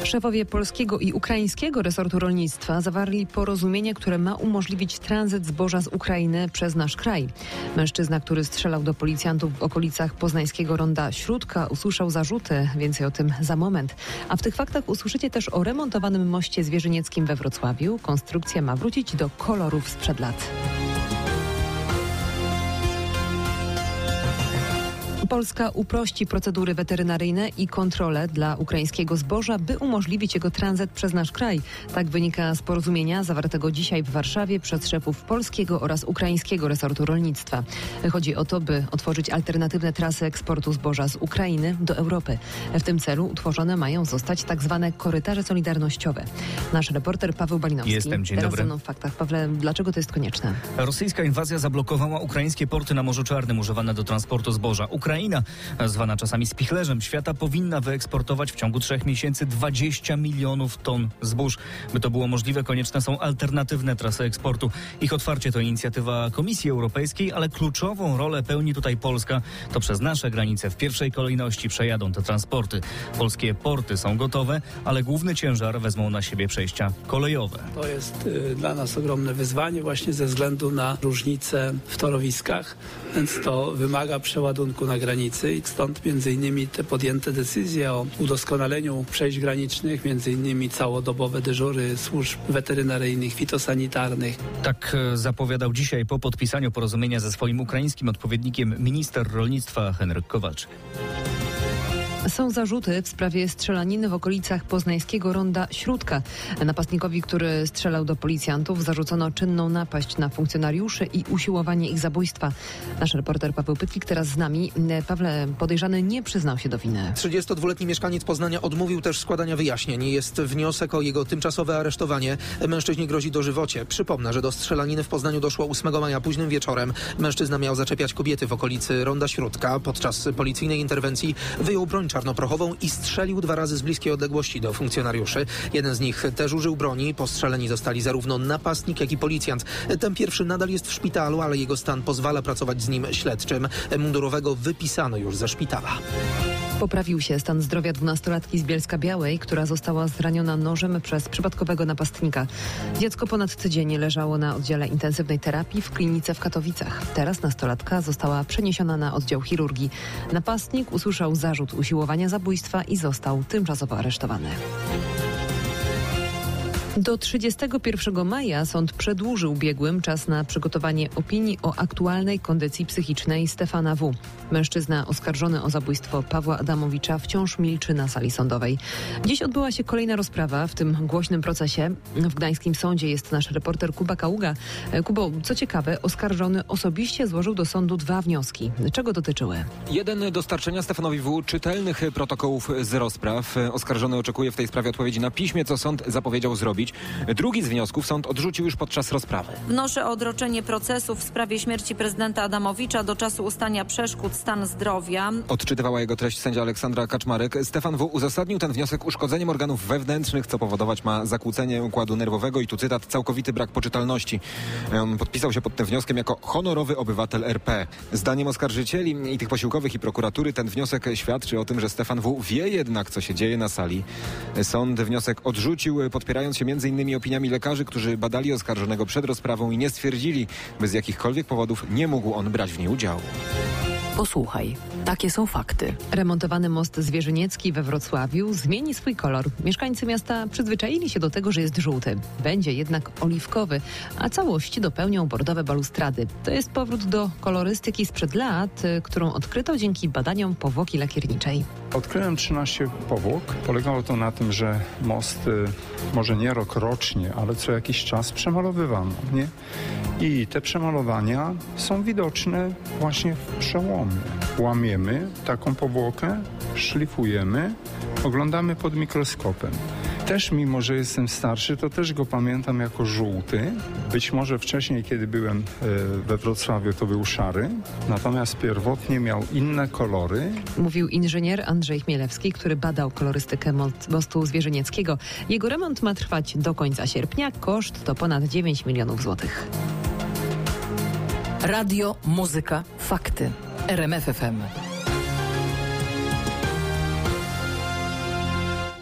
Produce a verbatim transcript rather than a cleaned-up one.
Szefowie polskiego i ukraińskiego resortu rolnictwa zawarli porozumienie, które ma umożliwić tranzyt zboża z Ukrainy przez nasz kraj. Mężczyzna, który strzelał do policjantów w okolicach poznańskiego ronda Śródka, usłyszał zarzuty. Więcej o tym za moment. A w tych faktach usłyszycie też o remontowanym moście zwierzynieckim we Wrocławiu. Konstrukcja ma wrócić do kolorów sprzed lat. Polska uprości procedury weterynaryjne i kontrole dla ukraińskiego zboża, by umożliwić jego tranzyt przez nasz kraj. Tak wynika z porozumienia zawartego dzisiaj w Warszawie przez szefów polskiego oraz ukraińskiego resortu rolnictwa. Chodzi o to, by otworzyć alternatywne trasy eksportu zboża z Ukrainy do Europy. W tym celu utworzone mają zostać tak zwane korytarze solidarnościowe. Nasz reporter Paweł Balinowski. Jestem, dzień Teraz dobry. ze mną w faktach. Pawle, dlaczego to jest konieczne? Rosyjska inwazja zablokowała ukraińskie porty na Morzu Czarnym używane do transportu zboża. Ukraina, zwana czasami spichlerzem świata, powinna wyeksportować w ciągu trzech miesięcy dwadzieścia milionów ton zbóż. By to było możliwe, konieczne są alternatywne trasy eksportu. Ich otwarcie to inicjatywa Komisji Europejskiej, ale kluczową rolę pełni tutaj Polska. To przez nasze granice w pierwszej kolejności przejadą te transporty. Polskie porty są gotowe, ale główny ciężar wezmą na siebie przejścia kolejowe. To jest y, dla nas ogromne wyzwanie właśnie ze względu na różnice w torowiskach, więc to wymaga przeładunku na granicy i stąd między innymi te podjęte decyzje o udoskonaleniu przejść granicznych, między innymi całodobowe dyżury służb weterynaryjnych, fitosanitarnych. Tak zapowiadał dzisiaj po podpisaniu porozumienia ze swoim ukraińskim odpowiednikiem minister rolnictwa Henryk Kowalczyk. Są zarzuty w sprawie strzelaniny w okolicach poznańskiego ronda Śródka. Napastnikowi, który strzelał do policjantów, zarzucono czynną napaść na funkcjonariuszy i usiłowanie ich zabójstwa. Nasz reporter Paweł Pytlik teraz z nami. Pawle, podejrzany nie przyznał się do winy. trzydziestodwuletni mieszkaniec Poznania odmówił też składania wyjaśnień. Jest wniosek o jego tymczasowe aresztowanie. Mężczyźnie grozi dożywocie. Przypomnę, że do strzelaniny w Poznaniu doszło ósmego maja późnym wieczorem. Mężczyzna miał zaczepiać kobiety w okolicy ronda Śródka. Podczas policyjnej interwencji wyjął broń czarnoprochową i strzelił dwa razy z bliskiej odległości do funkcjonariuszy. Jeden z nich też użył broni. Postrzeleni zostali zarówno napastnik, jak i policjant. Ten pierwszy nadal jest w szpitalu, ale jego stan pozwala pracować z nim śledczym. Mundurowego wypisano już ze szpitala. Poprawił się stan zdrowia dwunastolatki z Bielska-Białej, która została zraniona nożem przez przypadkowego napastnika. Dziecko ponad tydzień leżało na oddziale intensywnej terapii w klinice w Katowicach. Teraz nastolatka została przeniesiona na oddział chirurgii. Napastnik usłyszał zarzut usiłowania zabójstwa i został tymczasowo aresztowany. Do trzydziestego pierwszego maja sąd przedłużył biegłym czas na przygotowanie opinii o aktualnej kondycji psychicznej Stefana W. Mężczyzna oskarżony o zabójstwo Pawła Adamowicza wciąż milczy na sali sądowej. Dziś odbyła się kolejna rozprawa w tym głośnym procesie. W gdańskim sądzie jest nasz reporter Kuba Kaługa. Kubo, co ciekawe, oskarżony osobiście złożył do sądu dwa wnioski. Czego dotyczyły? Jeden, dostarczenia Stefanowi W. czytelnych protokołów z rozpraw. Oskarżony oczekuje w tej sprawie odpowiedzi na piśmie, co sąd zapowiedział zrobić. Drugi z wniosków sąd odrzucił już podczas rozprawy. Wnoszę o odroczenie procesu w sprawie śmierci prezydenta Adamowicza do czasu ustania przeszkód stan zdrowia. Odczytywała jego treść sędzia Aleksandra Kaczmarek. Stefan W. uzasadnił ten wniosek uszkodzeniem organów wewnętrznych, co powodować ma zakłócenie układu nerwowego i tu cytat, całkowity brak poczytalności. On podpisał się pod tym wnioskiem jako honorowy obywatel R P. Zdaniem oskarżycieli i tych posiłkowych i prokuratury ten wniosek świadczy o tym, że Stefan W. wie jednak, co się dzieje na sali. Sąd wniosek odrzucił, podpierając się między innymi opiniami lekarzy, którzy badali oskarżonego przed rozprawą i nie stwierdzili, by z jakichkolwiek powodów nie mógł on brać w niej udziału. Posłuchaj, takie są fakty. Remontowany most zwierzyniecki we Wrocławiu zmieni swój kolor. Mieszkańcy miasta przyzwyczaili się do tego, że jest żółty. Będzie jednak oliwkowy, a całość dopełnią bordowe balustrady. To jest powrót do kolorystyki sprzed lat, którą odkryto dzięki badaniom powłoki lakierniczej. Odkryłem trzynaście powłok. Polegało to na tym, że most y, może nie rok rocznie, ale co jakiś czas przemalowywano, nie? I te przemalowania są widoczne właśnie w przełomie. Łamiemy taką powłokę, szlifujemy, oglądamy pod mikroskopem. Też mimo, że jestem starszy, to też go pamiętam jako żółty. Być może wcześniej, kiedy byłem we Wrocławiu, to był szary. Natomiast pierwotnie miał inne kolory. Mówił inżynier Andrzej Chmielewski, który badał kolorystykę mostu zwierzynieckiego. Jego remont ma trwać do końca sierpnia. Koszt to ponad dziewięć milionów złotych. Radio, muzyka, fakty. R M F F M.